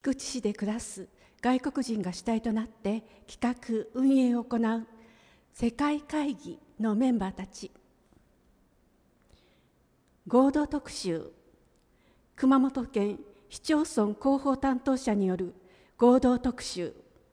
菊池市で暮らす外国人が主体となって企画・運営を行う世界会議のメンバーたち。合同特集、熊本県市町村広報担当者による合同特集。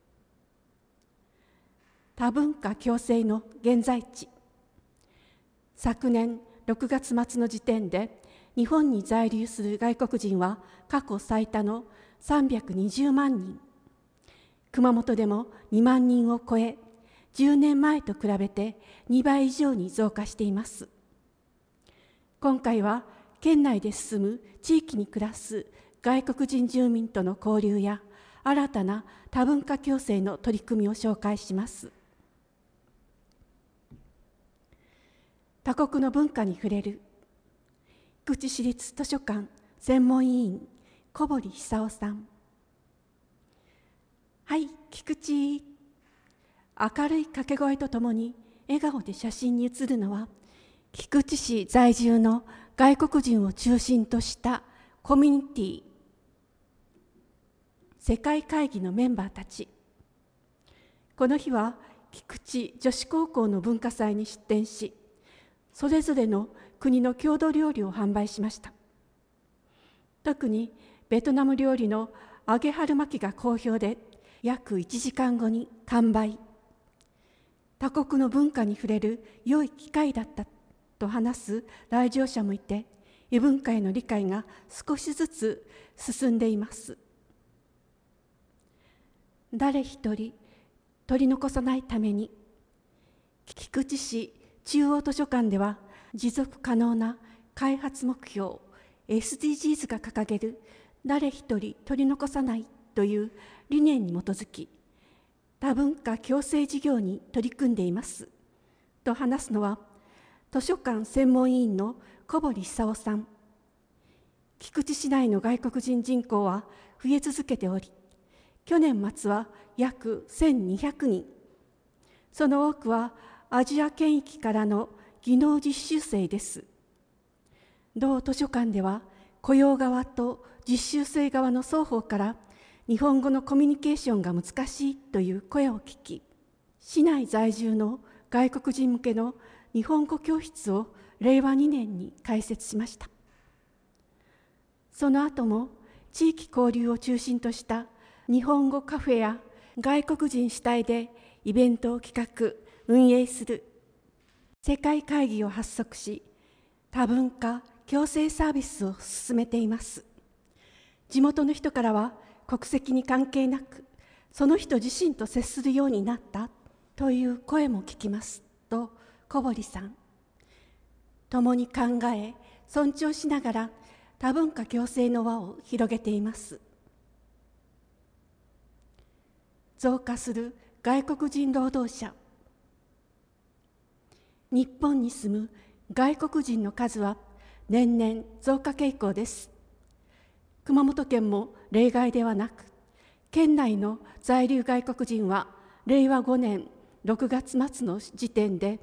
多文化共生の現在地。昨年6月末の時点で日本に在留する外国人は過去最多の320万人。熊本でも2万人を超え、10年前と比べて2倍以上に増加しています。今回は県内で進む地域に暮らす外国人住民との交流や新たな多文化共生の取り組みを紹介します。他国の文化に触れる菊池市立図書館専門委員小堀久夫さん。はい、菊池。明るい掛け声とともに笑顔で写真に写るのは菊池市在住の外国人を中心としたコミュニティ、世界会議のメンバーたち。この日は菊池女子高校の文化祭に出展し、それぞれの国の郷土料理を販売しました。特にベトナム料理の揚げ春巻きが好評で、約1時間後に完売。他国の文化に触れる良い機会だったと話す来場者もいて、異文化への理解が少しずつ進んでいます。誰一人取り残さないために、菊池市中央図書館では持続可能な開発目標 SDGs が掲げる誰一人取り残さないという理念に基づき、多文化共生事業に取り組んでいますと話すのは、図書館専門委員の小堀久夫さん。菊池市内の外国人人口は増え続けており、去年末は約1200人。その多くはアジア圏域からの技能実習生です。同図書館では雇用側と実習生側の双方から日本語のコミュニケーションが難しいという声を聞き、市内在住の外国人向けの日本語教室を令和2年に開設しました。その後も地域交流を中心とした日本語カフェや外国人主体でイベントを企画・運営する世界会議を発足し、多文化共生サービスを進めています。地元の人からは国籍に関係なくその人自身と接するようになったという声も聞きますと小堀さん。共に考え尊重しながら多文化共生の輪を広げています。増加する外国人労働者。日本に住む外国人の数は年々増加傾向です。熊本県も例外ではなく、県内の在留外国人は令和5年6月末の時点で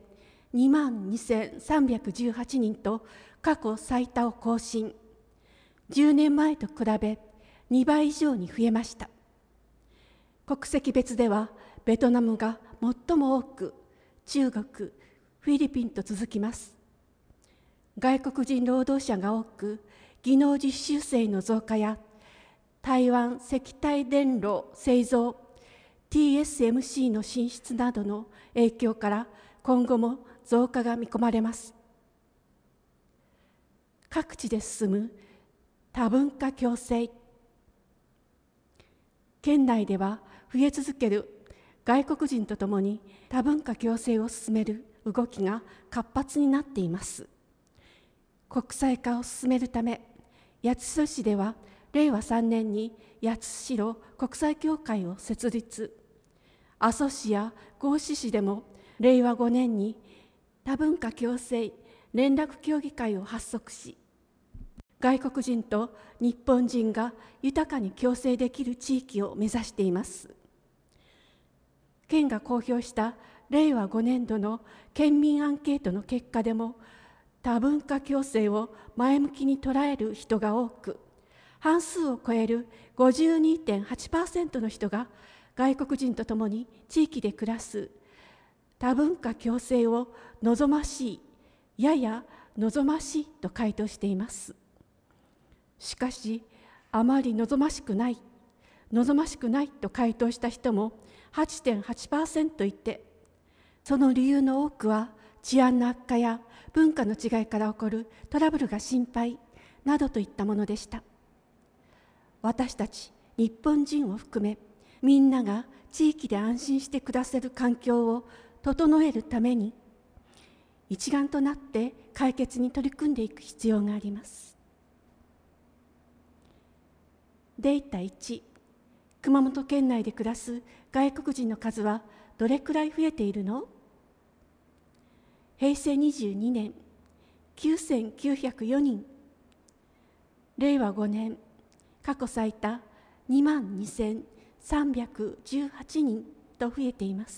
22,318人と過去最多を更新。10年前と比べ2倍以上に増えました。国籍別ではベトナムが最も多く、中国、フィリピンと続きます。外国人労働者が多く、技能実習生の増加や台湾石体電路製造 TSMC の進出などの影響から今後も増加が見込まれます。各地で進む多文化共生。県内では増え続ける外国人とともに多文化共生を進める動きが活発になっています。国際化を進めるため、八代市では令和3年に八代国際協会を設立。阿蘇市や合志市でも令和5年に多文化共生連絡協議会を発足し、外国人と日本人が豊かに共生できる地域を目指しています。県が公表した令和5年度の県民アンケートの結果でも、多文化共生を前向きに捉える人が多く、 半数を超える 52.8% の人が外国人と共に地域で暮らす多文化共生を望ましい、やや望ましいと回答しています。しかし、あまり望ましくないと回答した人も 8.8% いて、その理由の多くは治安の悪化や文化の違いから起こるトラブルが心配などといったものでした。私たち日本人を含め、みんなが地域で安心して暮らせる環境を整えるために、一丸となって解決に取り組んでいく必要があります。データ1、熊本県内で暮らす外国人の数はどれくらい増えているの？平成22年、9904人。令和5年、過去最多22,318人と増えています。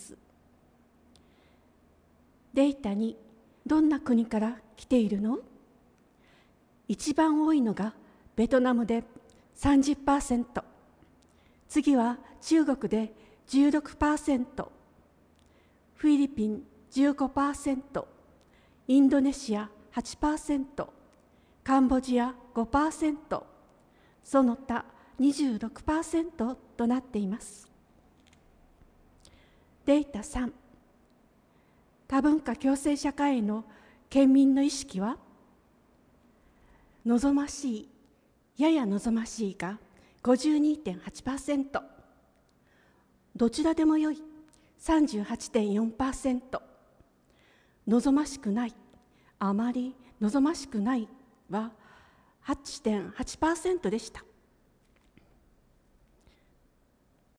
データ2、どんな国から来ているの？一番多いのがベトナムで 30%、次は中国で 16%、フィリピン 15%、インドネシア 8%、カンボジア 5%、その他 26% となっています。データ3、多文化共生社会への県民の意識は？望ましい、やや望ましいが 52.8%、どちらでもよい 38.4%、望ましくない、あまり望ましくないは 8.8% でした。